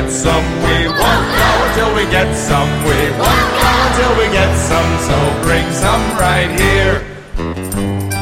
get some. We won't go till we get some. We won't go till we get some. So bring some right here.